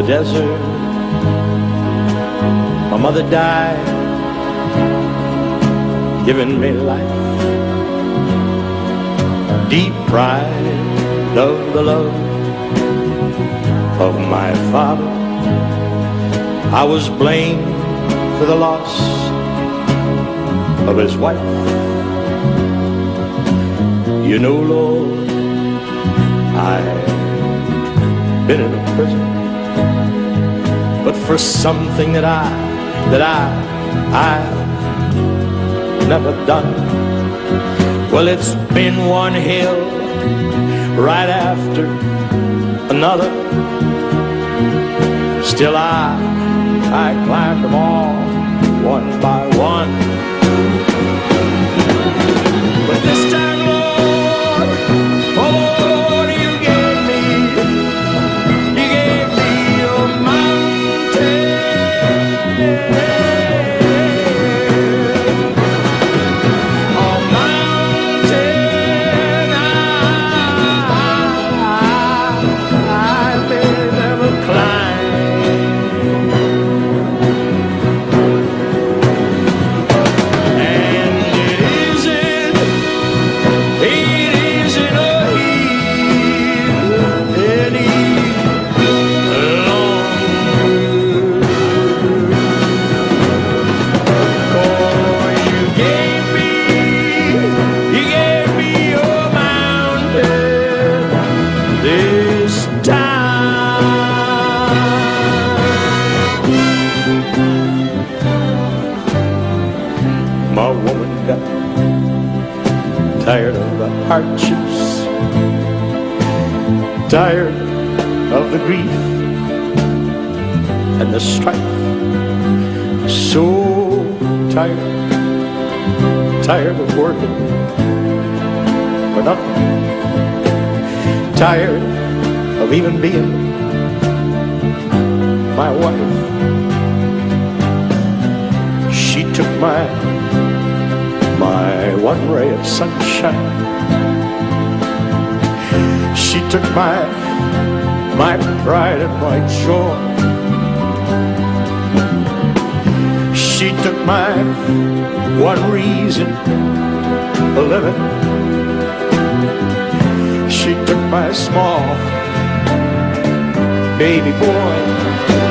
desert. My mother died, giving me life, deprived of the love of my father. I was blamed for the loss of his wife. You know, Lord, I've been in a prison, but for something that I've never done. Well, it's been one hell right after another. Still I climbed them all one by one. But this time, Lord, oh Lord, you gave me a mountain. My woman got tired of the hardships, tired of the grief and the strife. So tired of working for nothing, tired of even being my wife. She took my one ray of sunshine. She took my pride and my joy. She took my one reason for living. She took my small baby boy.